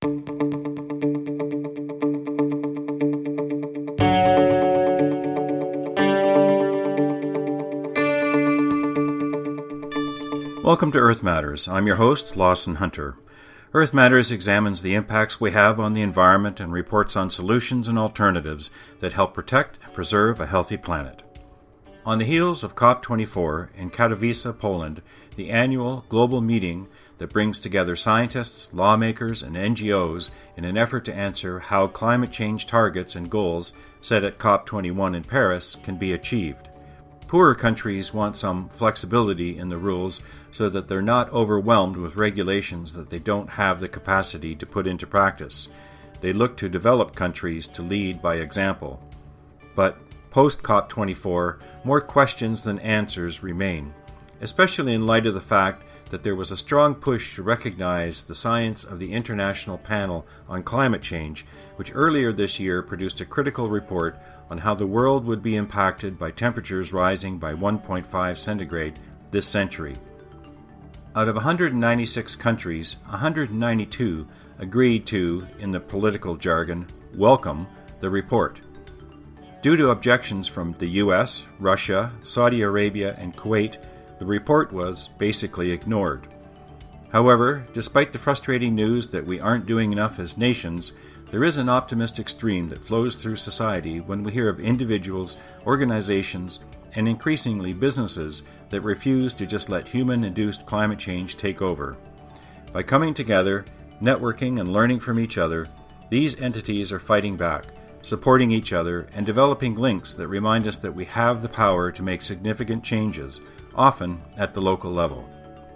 Welcome to Earth Matters. I'm your host, Lawson Hunter. Earth Matters examines the impacts we have on the environment and reports on solutions and alternatives that help protect and preserve a healthy planet. On the heels of COP24 in Katowice, Poland, the annual global meeting that brings together scientists, lawmakers, and NGOs in an effort to answer how climate change targets and goals set at COP21 in Paris can be achieved. Poorer countries want some flexibility in the rules so that they're not overwhelmed with regulations that they don't have the capacity to put into practice. They look to developed countries to lead by example. But post-COP24, more questions than answers remain, especially in light of the fact that there was a strong push to recognize the science of the International Panel on Climate Change, which earlier this year produced a critical report on how the world would be impacted by temperatures rising by 1.5 centigrade this century. Out of 196 countries, 192 agreed to, in the political jargon, welcome the report. Due to objections from the US, Russia, Saudi Arabia, and Kuwait, the report was basically ignored. However, despite the frustrating news that we aren't doing enough as nations, there is an optimistic stream that flows through society when we hear of individuals, organizations, and increasingly businesses that refuse to just let human-induced climate change take over. By coming together, networking, and learning from each other, these entities are fighting back, supporting each other, and developing links that remind us that we have the power to make significant changes, often at the local level.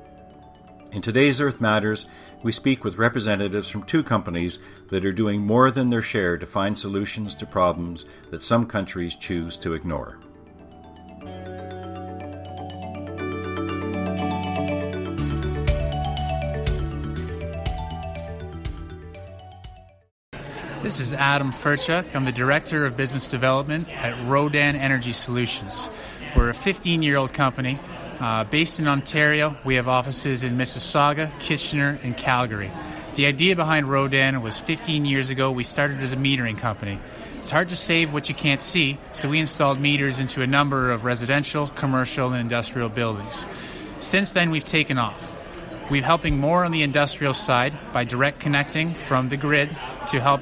In today's Earth Matters, we speak with representatives from two companies that are doing more than their share to find solutions to problems that some countries choose to ignore. This is Adam Furchuk. I'm the Director of Business Development at Rodan Energy Solutions. We're a 15-year-old company based in Ontario. We have offices in Mississauga, Kitchener, and Calgary. The idea behind Rodan was 15 years ago. We started as a metering company. It's hard to save what you can't see, so we installed meters into a number of residential, commercial, and industrial buildings. Since then, we've taken off. We're helping more on the industrial side by direct connecting from the grid to help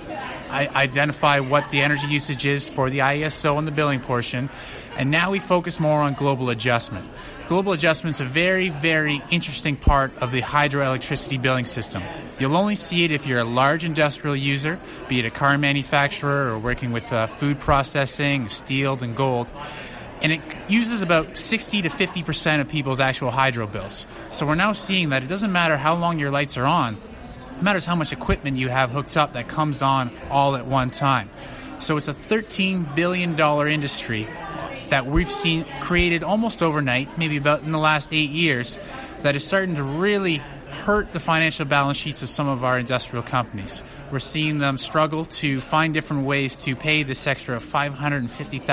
identify what the energy usage is for the IESO and the billing portion. And now we focus more on global adjustment. Global adjustment is a very, very interesting part of the hydroelectricity billing system. You'll only see it if you're a large industrial user, be it a car manufacturer or working with food processing, steel, and gold. And it uses about 60 to 50% of people's actual hydro bills. So we're now seeing that it doesn't matter how long your lights are on, it matters how much equipment you have hooked up that comes on all at one time. So it's a $13 billion industry that we've seen created almost overnight, maybe about in the last 8 years, that is starting to really hurt the financial balance sheets of some of our industrial companies. We're seeing them struggle to find different ways to pay this extra $550,000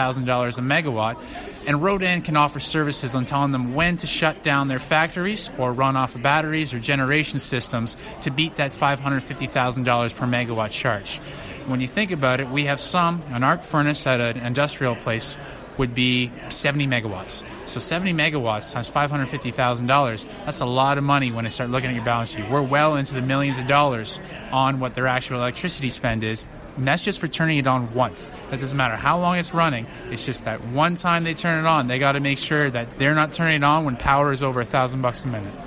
a megawatt, and Rodan can offer services on telling them when to shut down their factories or run off of batteries or generation systems to beat that $550,000 per megawatt charge. When you think about it, we have an arc furnace at an industrial place would be 70 megawatts. So 70 megawatts times $550,000, that's a lot of money when I start looking at your balance sheet. We're well into the millions of dollars on what their actual electricity spend is, and that's just for turning it on once. That doesn't matter how long it's running. It's just that one time they turn it on, they got to make sure that they're not turning it on when power is over $1,000 a minute.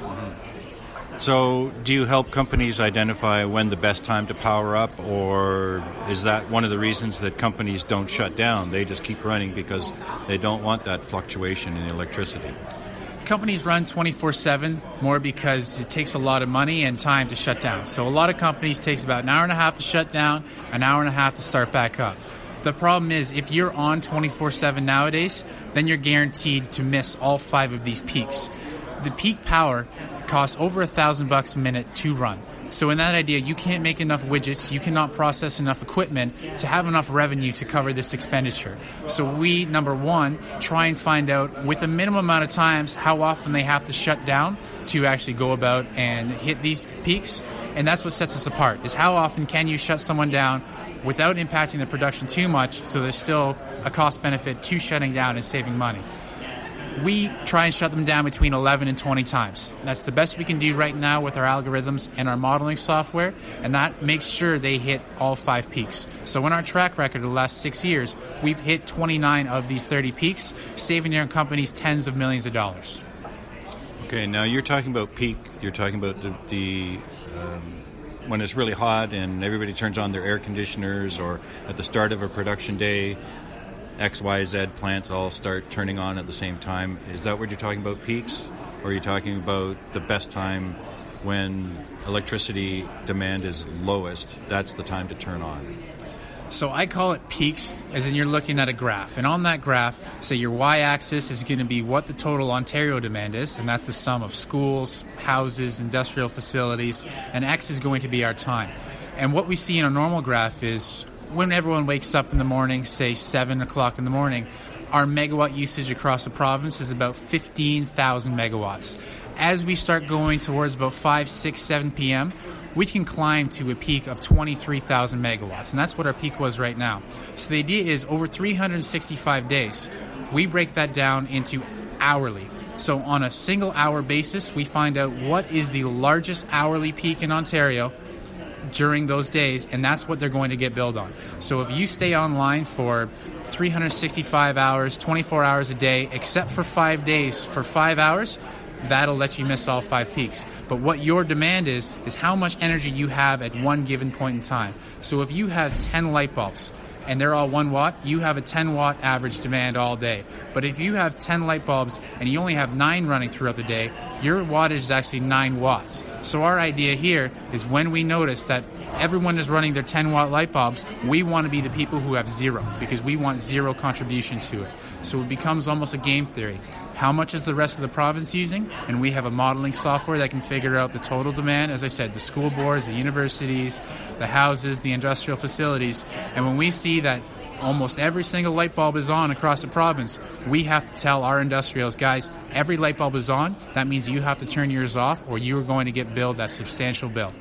So do you help companies identify when the best time to power up, or is that one of the reasons that companies don't shut down? They just keep running because they don't want that fluctuation in the electricity. Companies run 24/7 more because it takes a lot of money and time to shut down. So a lot of companies takes about an hour and a half to shut down, an hour and a half to start back up. The problem is if you're on 24/7 nowadays, then you're guaranteed to miss all 5 of these peaks. The peak power costs over $1,000 a minute to run. So in that idea, you can't make enough widgets, you cannot process enough equipment to have enough revenue to cover this expenditure. So we, number one, try and find out with a minimum amount of times how often they have to shut down to actually go about and hit these peaks. And that's what sets us apart, is how often can you shut someone down without impacting the production too much, so there's still a cost benefit to shutting down and saving money. We try and shut them down between 11 and 20 times. That's the best we can do right now with our algorithms and our modeling software, and that makes sure they hit all 5 peaks. So in our track record of the last 6 years, we've hit 29 of these 30 peaks, saving our companies tens of millions of dollars. Okay, now you're talking about peak. You're talking about the when it's really hot and everybody turns on their air conditioners, or at the start of a production day, X, Y, Z plants all start turning on at the same time. Is that what you're talking about, peaks? Or are you talking about the best time when electricity demand is lowest? That's the time to turn on. So I call it peaks, as in you're looking at a graph. And on that graph, say your y-axis is going to be what the total Ontario demand is, and that's the sum of schools, houses, industrial facilities, and X is going to be our time. And what we see in a normal graph is when everyone wakes up in the morning, say 7 o'clock in the morning, our megawatt usage across the province is about 15,000 megawatts. As we start going towards about 5, 6, 7 p.m., we can climb to a peak of 23,000 megawatts, and that's what our peak was right now. So the idea is over 365 days, we break that down into hourly. So on a single hour basis, we find out what is the largest hourly peak in Ontario during those days, and that's what they're going to get billed on. So if you stay online for 365 hours, 24 hours a day, except for 5 days for 5 hours, that'll let you miss all 5 peaks. But what your demand is how much energy you have at one given point in time. So if you have 10 light bulbs and they're all 1 watt, you have a 10 watt average demand all day. But if you have 10 light bulbs and you only have 9 running throughout the day, your wattage is actually 9 watts. So our idea here is when we notice that everyone is running their 10 watt light bulbs, we want to be the people who have 0, because we want 0 contribution to it. So it becomes almost a game theory. How much is the rest of the province using? And we have a modeling software that can figure out the total demand. As I said, the school boards, the universities, the houses, the industrial facilities. And when we see that almost every single light bulb is on across the province, we have to tell our industrials, guys, every light bulb is on. That means you have to turn yours off, or you are going to get billed that substantial bill.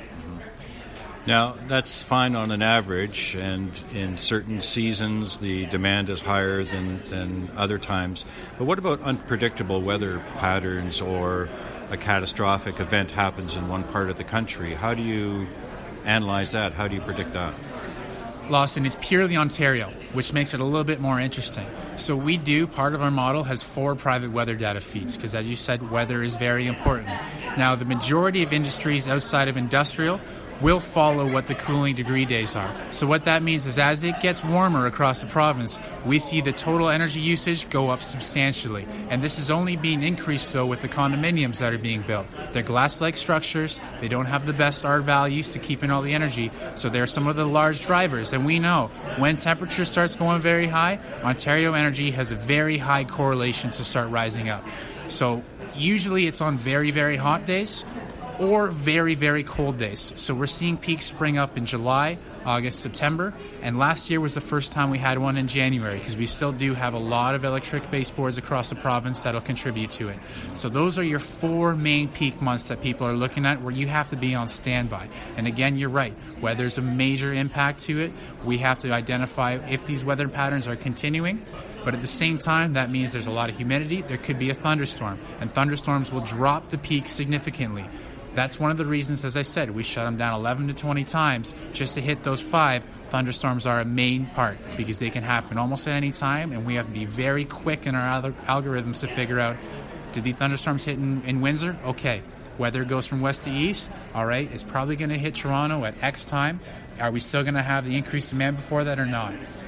Now, that's fine on an average, and in certain seasons the demand is higher than other times. But what about unpredictable weather patterns, or a catastrophic event happens in one part of the country? How do you analyze that? How do you predict that? Lawson, is purely Ontario, which makes it a little bit more interesting. So we do, part of our model has 4 private weather data feeds, because as you said, weather is very important. Now, the majority of industries outside of industrial will follow what the cooling degree days are. So what that means is as it gets warmer across the province, we see the total energy usage go up substantially. And this is only being increased so with the condominiums that are being built. They're glass-like structures. They don't have the best R values to keep in all the energy. So they're some of the large drivers. And we know when temperature starts going very high, Ontario Energy has a very high correlation to start rising up. So usually it's on very, very hot days or very, very cold days. So we're seeing peaks spring up in July, August, September, and last year was the first time we had one in January, because we still do have a lot of electric baseboards across the province that'll contribute to it. So those are your 4 main peak months that people are looking at where you have to be on standby. And again, you're right, weather's a major impact to it. We have to identify if these weather patterns are continuing. But at the same time, that means there's a lot of humidity. There could be a thunderstorm, and thunderstorms will drop the peak significantly. That's one of the reasons, as I said, we shut them down 11 to 20 times just to hit those 5. Thunderstorms are a main part because they can happen almost at any time, and we have to be very quick in our algorithms to figure out, did the thunderstorms hit in Windsor? Okay. Weather goes from west to east. All right. It's probably going to hit Toronto at X time. Are we still going to have the increased demand before that or not?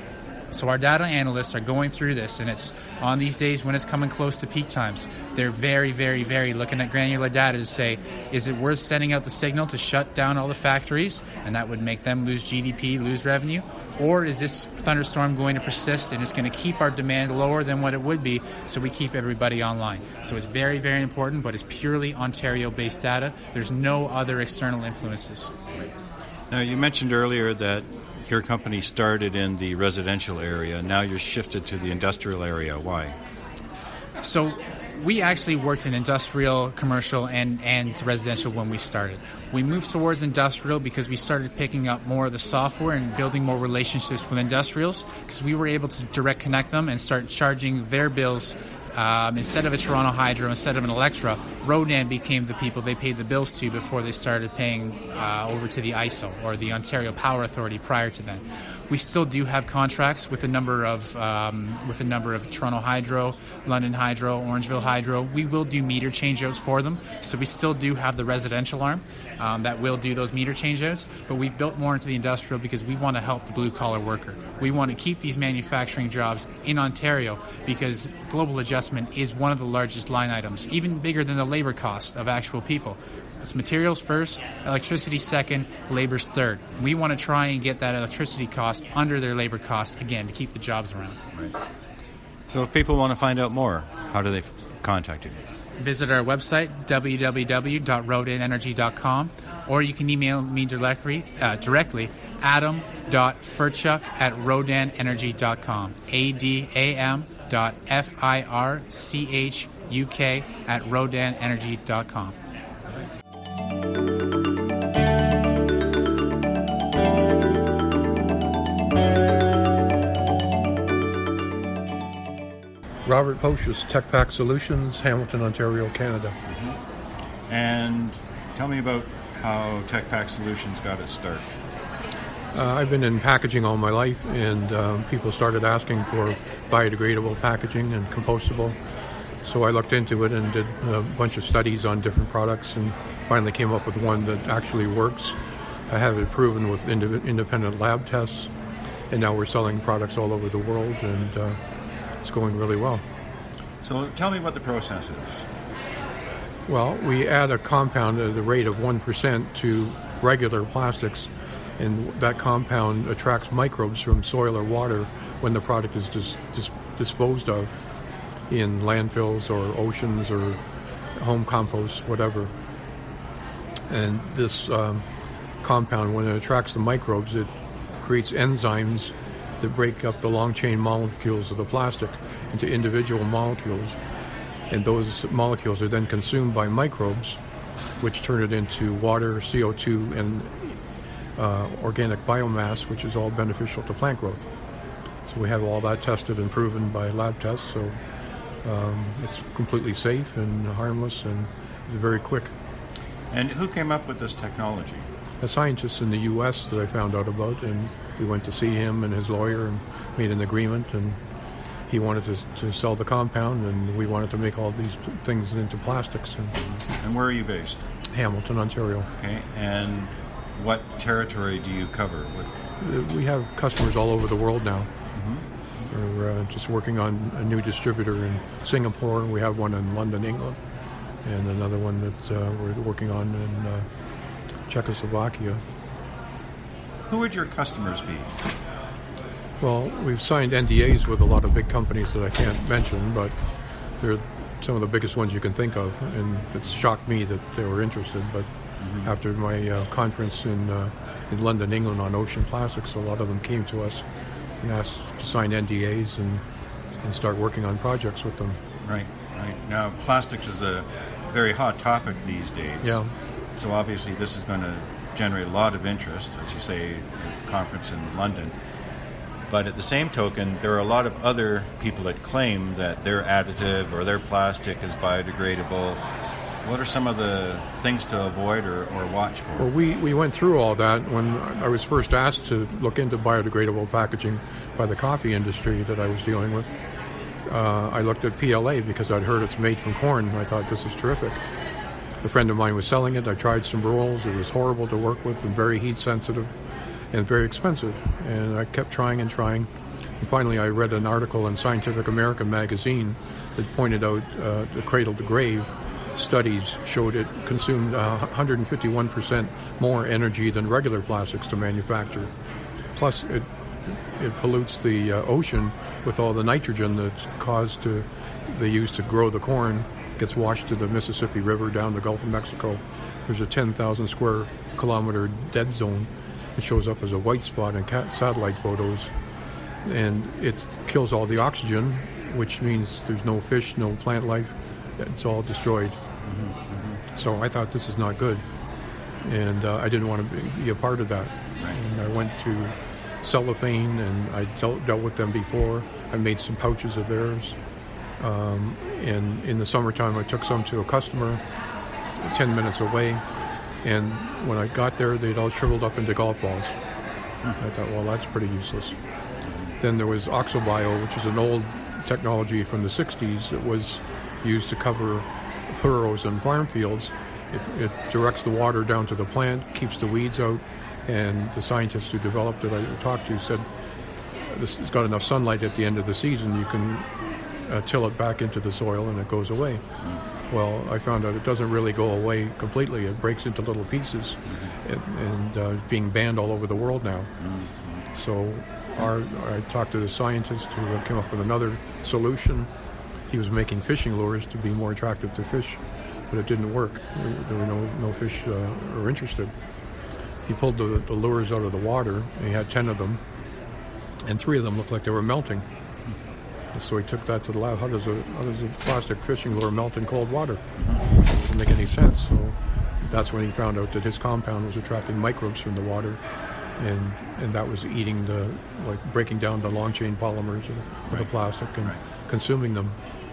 So our data analysts are going through this, and it's on these days when it's coming close to peak times. They're very, very, very looking at granular data to say, is it worth sending out the signal to shut down all the factories, and that would make them lose GDP, lose revenue? Or is this thunderstorm going to persist and it's going to keep our demand lower than what it would be, so we keep everybody online? So it's very, very important, but it's purely Ontario-based data. There's no other external influences. Now, you mentioned earlier that your company started in the residential area. Now you're shifted to the industrial area. Why? So we actually worked in industrial, commercial, and residential when we started. We moved towards industrial because we started picking up more of the software and building more relationships with industrials, because we were able to direct connect them and start charging their bills. Instead of a Toronto Hydro, instead of an Electra, Rodan became the people they paid the bills to before they started paying over to the ISO or the Ontario Power Authority prior to that. We still do have contracts with a number of Toronto Hydro, London Hydro, Orangeville Hydro. We will do meter changeouts for them, so we still do have the residential arm that will do those meter changeouts. But we've built more into the industrial because we want to help the blue collar worker. We want to keep these manufacturing jobs in Ontario because global adjustment is one of the largest line items, even bigger than the labor cost of actual people. It's materials first, electricity second, labor's third. We want to try and get that electricity cost under their labor cost, again, to keep the jobs around. Right. So if people want to find out more, how do they contact you? Visit our website, www.rodanenergy.com, or you can email me directly adam.firchuk@rodanenergy.com, adam.firchuk@rodanenergy.com. Robert Pocious, TechPack Solutions, Hamilton, Ontario, Canada. Mm-hmm. And tell me about how TechPack Solutions got its start. I've been in packaging all my life, and people started asking for biodegradable packaging and compostable. So I looked into it and did a bunch of studies on different products and finally came up with one that actually works. I have it proven with independent lab tests, and now we're selling products all over the world, and it's going really well. So tell me what the process is. Well, we add a compound at the rate of 1% to regular plastics, and that compound attracts microbes from soil or water when the product is disposed of in landfills or oceans or home compost, whatever. And this compound, when it attracts the microbes, it creates enzymes that break up the long-chain molecules of the plastic into individual molecules. And those molecules are then consumed by microbes, which turn it into water, CO2, and organic biomass, which is all beneficial to plant growth. So we have all that tested and proven by lab tests, so it's completely safe and harmless, and it's very quick. And who came up with this technology? A scientist in the U.S. that I found out about, and we went to see him and his lawyer and made an agreement, and he wanted to sell the compound, and we wanted to make all these things into plastics. And where are you based? Hamilton, Ontario. Okay, and what territory do you cover? We have customers all over the world now. Mm-hmm. We're just working on a new distributor in Singapore. We have one in London, England, and another one that we're working on in Czechoslovakia. Who would your customers be? Well, we've signed NDAs with a lot of big companies that I can't mention, but they're some of the biggest ones you can think of, and it shocked me that they were interested. But after my conference in London, England on ocean plastics, a lot of them came to us and asked to sign NDAs and start working on projects with them. Right. Now, plastics is a very hot topic these days. Yeah. So obviously this is going to generate a lot of interest, as you say, at the conference in London. But at the same token, there are a lot of other people that claim that their additive or their plastic is biodegradable. What are some of the things to avoid or watch for? Well, we went through all that when I was first asked to look into biodegradable packaging by the coffee industry that I was dealing with. I looked at PLA because I'd heard it's made from corn, and I thought, this is terrific. A friend of mine was selling it. I tried some rolls. It was horrible to work with and very heat sensitive and very expensive. And I kept trying and trying. And finally, I read an article in Scientific American magazine that pointed out the cradle to grave studies showed it consumed 151% more energy than regular plastics to manufacture. Plus, it pollutes the ocean with all the nitrogen that's caused they use to grow the corn, gets washed to the Mississippi River down the Gulf of Mexico. There's a 10,000 square kilometer dead zone. It shows up as a white spot in satellite photos, and it kills all the oxygen, which means there's no fish, no plant life. It's all destroyed. So I thought, this is not good, and I didn't want to be a part of that. Right. And I went to Cellophane, and I dealt with them before. I made some pouches of theirs, and in the summertime I took some to a customer 10 minutes away, and when I got there they'd all shriveled up into golf balls. I thought, well, that's pretty useless. Then there was Oxobio, which is an old technology from the 60s that was used to cover furrows in farm fields. It directs the water down to the plant, keeps the weeds out, and the scientists who developed it I talked to said this has got enough sunlight at the end of the season, you can till it back into the soil and it goes away. Well, I found out it doesn't really go away completely. It breaks into little pieces, and being banned all over the world now. So I talked to the scientist who came up with another solution. He was making fishing lures to be more attractive to fish, but it didn't work. There were no fish were interested. He pulled the lures out of the water, and he had 10 of them, and 3 of them looked like they were melting. So he took that to the lab. How does a plastic fishing lure melt in cold water? It doesn't make any sense. So that's when he found out that his compound was attracting microbes from the water, and that was eating breaking down the long chain polymers of the plastic and consuming them.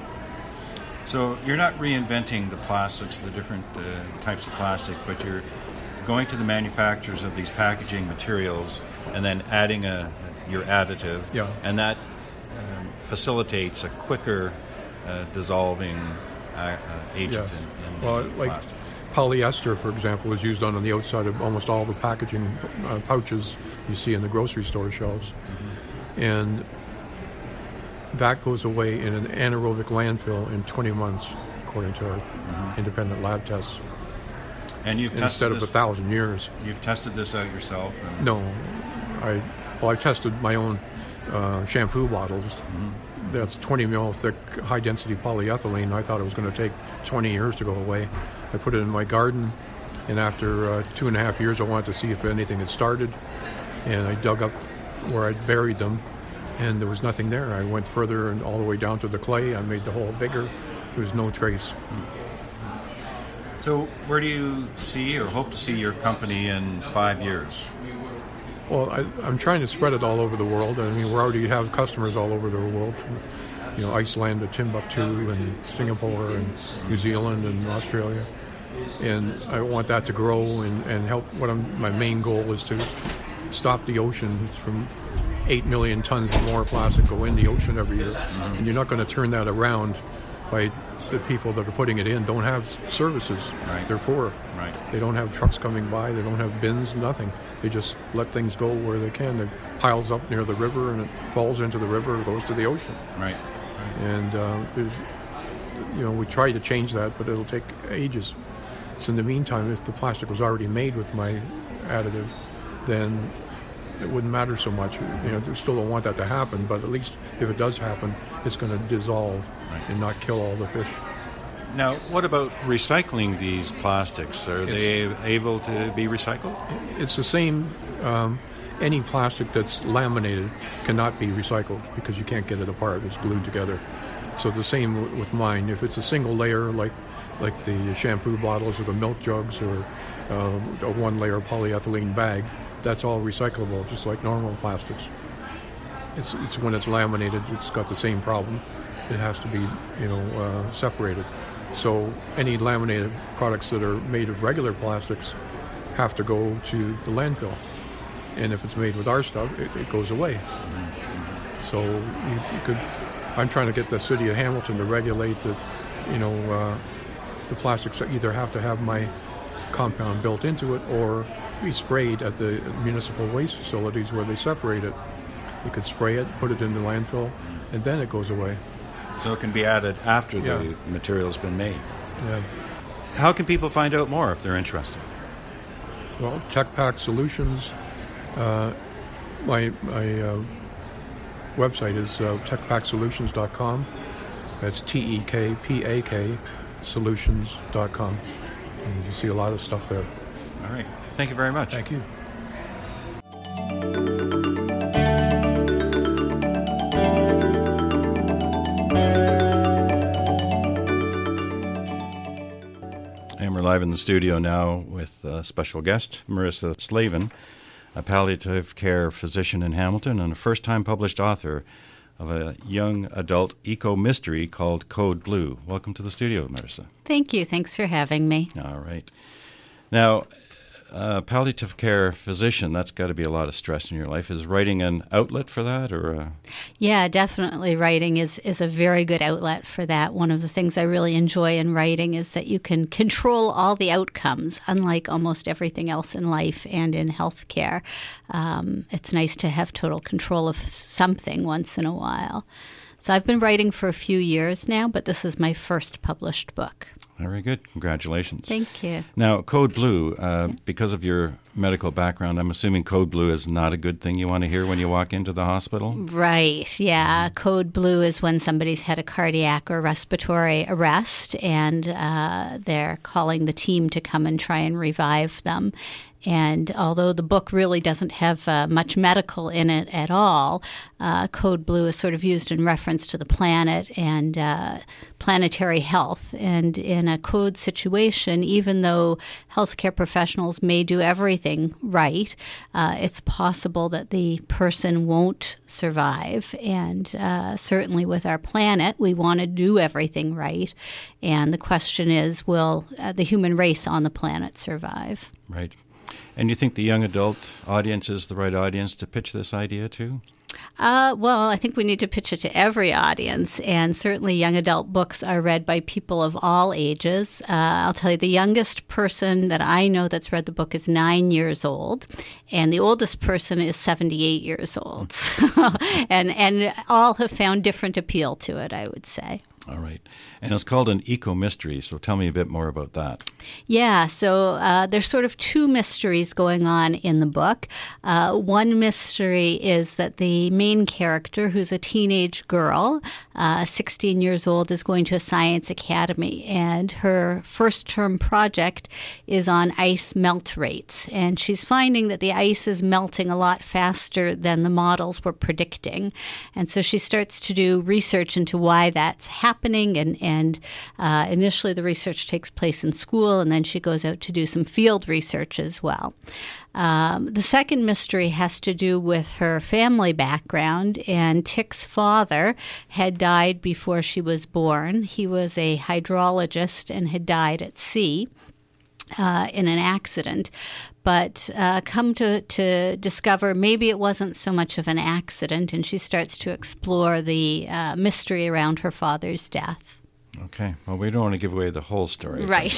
So you're not reinventing the plastics, the different types of plastic, but you're going to the manufacturers of these packaging materials and then adding your additive, and that facilitates a quicker dissolving agent in plastics. Polyester, for example, is used on the outside of almost all the packaging pouches you see in the grocery store shelves. And that goes away in an anaerobic landfill in 20 months, according to our independent lab tests. And you've tested instead of 1,000 years. You've tested this out yourself? No, I tested my own shampoo bottles. That's 20 mil thick, high density polyethylene. I thought it was going to take 20 years to go away. I put it in my garden, and after 2.5 years, I wanted to see if anything had started, and I dug up where I'd buried them, and there was nothing there. I went further and all the way down to the clay. I made the hole bigger. There was no trace. So where do you see or hope to see your company in 5 years? Well, I'm trying to spread it all over the world. I mean, we already have customers all over the world, from Iceland to Timbuktu and Singapore and New Zealand and Australia. And I want that to grow and help. My main goal is to stop the ocean from 8 million tons more plastic go in the ocean every year. And you're not going to turn that around by the people that are putting it in don't have services. Right. They're poor. Right. They don't have trucks coming by. They don't have bins, nothing. They just let things go where they can. It piles up near the river, and it falls into the river and goes to the ocean. Right. And we try to change that, but it'll take ages. So in the meantime, if the plastic was already made with my additive, then it wouldn't matter so much. I still don't want that to happen, but at least if it does happen, it's going to dissolve and not kill all the fish. Now, what about recycling these plastics? Are they able to be recycled? It's the same. Any plastic that's laminated cannot be recycled because you can't get it apart. It's glued together. So the same with mine. If it's a single layer, like the shampoo bottles or the milk jugs or a one-layer polyethylene bag, that's all recyclable, just like normal plastics. It's when it's laminated, it's got the same problem. It has to be, separated. So any laminated products that are made of regular plastics have to go to the landfill. And if it's made with our stuff, it goes away. So you could. I'm trying to get the city of Hamilton to regulate that, the plastics either have to have my compound built into it or be sprayed at the municipal waste facilities where they separate it. You could spray it, put it in the landfill, and then it goes away. So it can be added after the material's been made. Yeah. How can people find out more if they're interested? Well, TechPack Solutions, my website is techpacksolutions.com. That's TEKPAK solutions.com. And you can see a lot of stuff there. All right. Thank you very much. Thank you. And we're live in the studio now with a special guest, Marissa Slavin, a palliative care physician in Hamilton and a first-time published author of a young adult eco-mystery called Code Blue. Welcome to the studio, Marissa. Thank you. Thanks for having me. All right. Now, palliative care physician, that's got to be a lot of stress in your life. Is writing an outlet for that? Yeah, definitely. Writing is a very good outlet for that. One of the things I really enjoy in writing is that you can control all the outcomes, unlike almost everything else in life and in healthcare. It's nice to have total control of something once in a while. So I've been writing for a few years now, but this is my first published book. Very good. Congratulations. Thank you. Now, Code Blue, because of your medical background, I'm assuming Code Blue is not a good thing you want to hear when you walk into the hospital? Right, yeah. Code Blue is when somebody's had a cardiac or respiratory arrest and they're calling the team to come and try and revive them. And although the book really doesn't have much medical in it at all, Code Blue is sort of used in reference to the planet and planetary health. And in a code situation, even though healthcare professionals may do everything right, it's possible that the person won't survive. And certainly with our planet, we want to do everything right. And the question is, will the human race on the planet survive? Right. And you think the young adult audience is the right audience to pitch this idea to? Well, I think we need to pitch it to every audience, and certainly young adult books are read by people of all ages. I'll tell you, the youngest person that I know that's read the book is 9 years old, and the oldest person is 78 years old. and all have found different appeal to it, I would say. All right. And it's called an eco-mystery, so tell me a bit more about that. Yeah, so there's sort of two mysteries going on in the book. One mystery is that the main character, who's a teenage girl, 16 years old, is going to a science academy, and her first-term project is on ice melt rates. And she's finding that the ice is melting a lot faster than the models were predicting. And so she starts to do research into why that's happening, and initially the research takes place in school, and then she goes out to do some field research as well. The second mystery has to do with her family background, and Tick's father had died before she was born. He was a hydrologist and had died at sea in an accident, but come to discover maybe it wasn't so much of an accident, and she starts to explore the mystery around her father's death. Okay. Well, we don't want to give away the whole story. Right.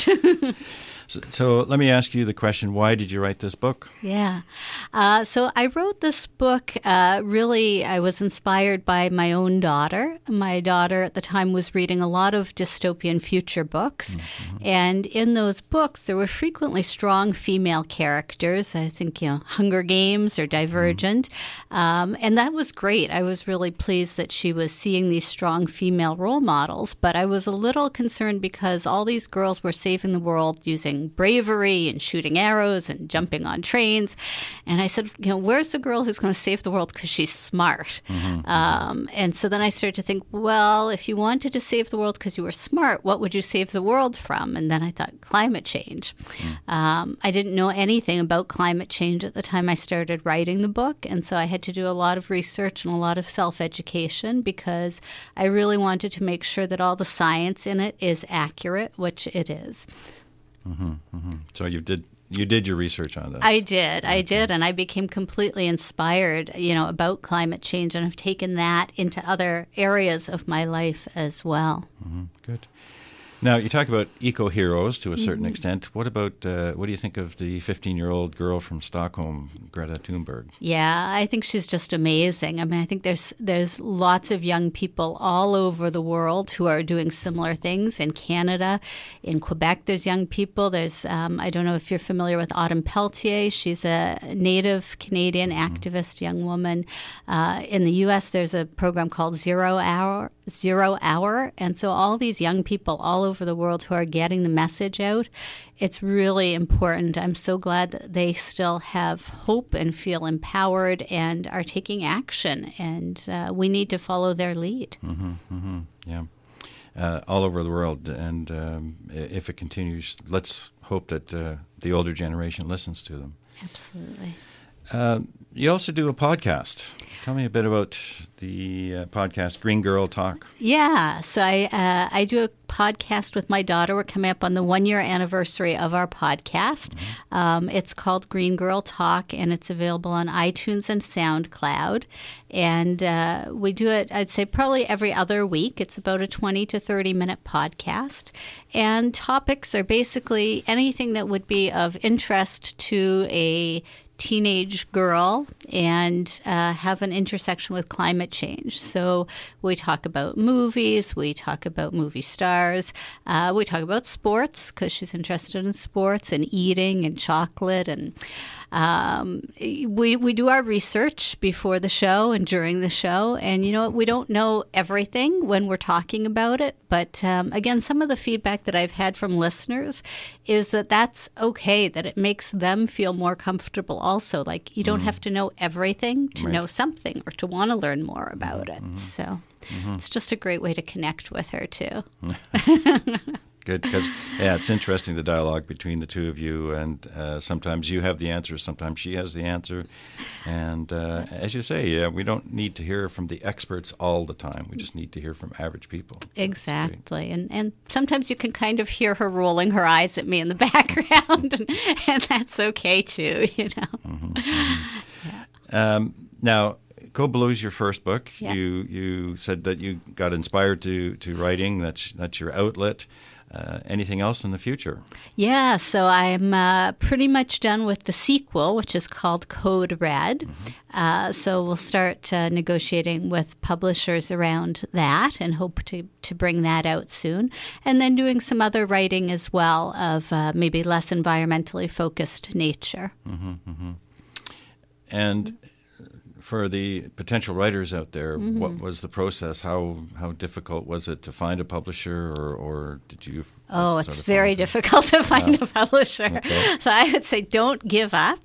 So let me ask you the question, why did you write this book? Yeah. So I wrote this book, really, I was inspired by my own daughter. My daughter at the time was reading a lot of dystopian future books. Mm-hmm. And in those books, there were frequently strong female characters. I think, Hunger Games or Divergent. Mm-hmm. And that was great. I was really pleased that she was seeing these strong female role models. But I was a little concerned because all these girls were saving the world using bravery and shooting arrows and jumping on trains. And I said, where's the girl who's going to save the world because she's smart? Mm-hmm. And so then I started to think, well, if you wanted to save the world because you were smart, what would you save the world from? And then I thought, climate change. Mm. I didn't know anything about climate change at the time I started writing the book. And so I had to do a lot of research and a lot of self-education because I really wanted to make sure that all the science in it is accurate, which it is. Mm-hmm, mm-hmm. So you did your research on this. I did, and I became completely inspired, about climate change, and have taken that into other areas of my life as well. Mm-hmm. Good. Now, you talk about eco-heroes to a certain extent. What about, what do you think of the 15-year-old girl from Stockholm, Greta Thunberg? Yeah, I think she's just amazing. I mean, I think there's lots of young people all over the world who are doing similar things. In Canada, in Quebec, there's young people. There's, I don't know if you're familiar with Autumn Peltier. She's a native Canadian activist young woman. In the U.S., there's a program called Zero Hour. And so all these young people all over the world who are getting the message out, it's really important. I'm so glad that they still have hope and feel empowered and are taking action. And we need to follow their lead. Yeah. All over the world. And if it continues, let's hope that the older generation listens to them. Absolutely. You also do a podcast. Tell me a bit about the podcast Green Girl Talk. Yeah, so I do a podcast with my daughter. We're coming up on the 1-year anniversary of our podcast. It's called Green Girl Talk, and it's available on iTunes and SoundCloud. And we do it, I'd say, probably every other week. It's about a 20 to 30-minute podcast. And topics are basically anything that would be of interest to a teenage girl and have an intersection with climate change. So we talk about movies, we talk about movie stars, we talk about sports because she's interested in sports and eating and chocolate, and we do our research before the show and during the show. And you know what? We don't know everything when we're talking about it. But again, some of the feedback that I've had from listeners is that that's okay, that it makes them feel more comfortable also. Like you don't have to know everything to know something or to want to learn more about it. So it's just a great way to connect with her too. Good, because, yeah, it's interesting, the dialogue between the two of you, and sometimes you have the answer, sometimes she has the answer. And as you say, we don't need to hear from the experts all the time. We just need to hear from average people. Exactly. And sometimes you can kind of hear her rolling her eyes at me in the background, and that's okay too, you know. Now, Code Blue is your first book. Yeah. You said that you got inspired to writing. That's your outlet. Anything else in the future? Yeah, so I'm pretty much done with the sequel, which is called Code Red. So we'll start negotiating with publishers around that and hope to bring that out soon. And then doing some other writing as well of maybe less environmentally focused nature. And for the potential writers out there, what was the process? How difficult was it to find a publisher, or did you? Oh, it's very difficult to find a publisher. Okay. So I would say don't give up.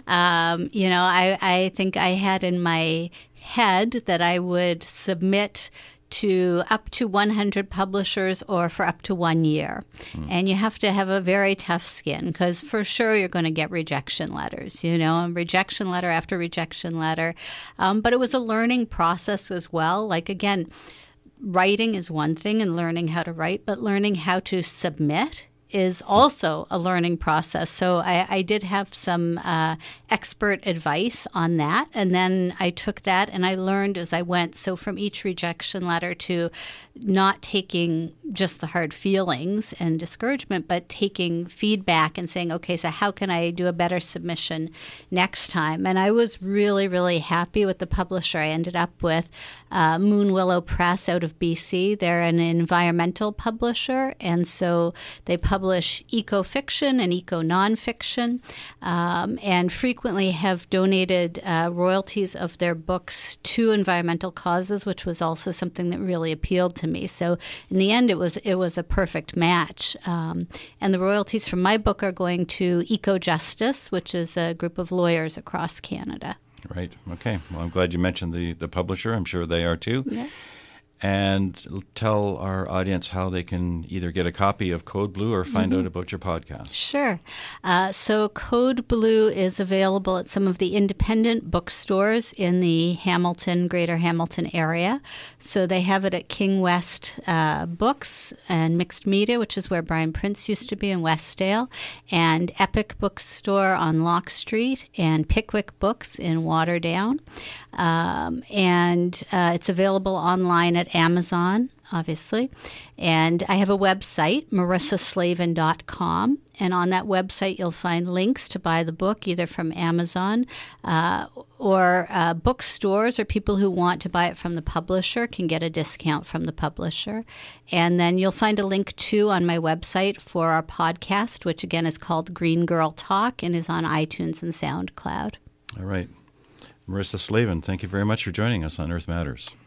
I think I had in my head that I would submit to up to 100 publishers or for up to 1 year. And you have to have a very tough skin because for sure you're going to get rejection letters, and rejection letter after rejection letter. But it was a learning process as well. Like, again, writing is one thing and learning how to write, but learning how to submit is also a learning process. So I did have some expert advice on that. And then I took that and I learned as I went. So from each rejection letter to not taking just the hard feelings and discouragement, but taking feedback and saying, okay, so how can I do a better submission next time? And I was really, really happy with the publisher I ended up with, Moon Willow Press out of BC. They're an environmental publisher. And so they publish eco-fiction and eco-nonfiction, and frequently have donated royalties of their books to environmental causes, which was also something that really appealed to me. So in the end, it was a perfect match. And the royalties from my book are going to Eco Justice, which is a group of lawyers across Canada. Right. Okay. Well, I'm glad you mentioned the publisher. I'm sure they are too. Yeah. And tell our audience how they can either get a copy of Code Blue or find out about your podcast. Sure. So Code Blue is available at some of the independent bookstores in the Greater Hamilton area. So they have it at King West Books and Mixed Media, which is where Brian Prince used to be in Westdale, and Epic Bookstore on Locke Street, and Pickwick Books in Waterdown. And it's available online at Amazon obviously. And I have a website, marissaslavin.com. And on that website, you'll find links to buy the book, either from Amazon or bookstores, or people who want to buy it from the publisher can get a discount from the publisher. And then you'll find a link, too, on my website for our podcast, which, again, is called Green Girl Talk and is on iTunes and SoundCloud. All right. Marissa Slavin, thank you very much for joining us on Earth Matters.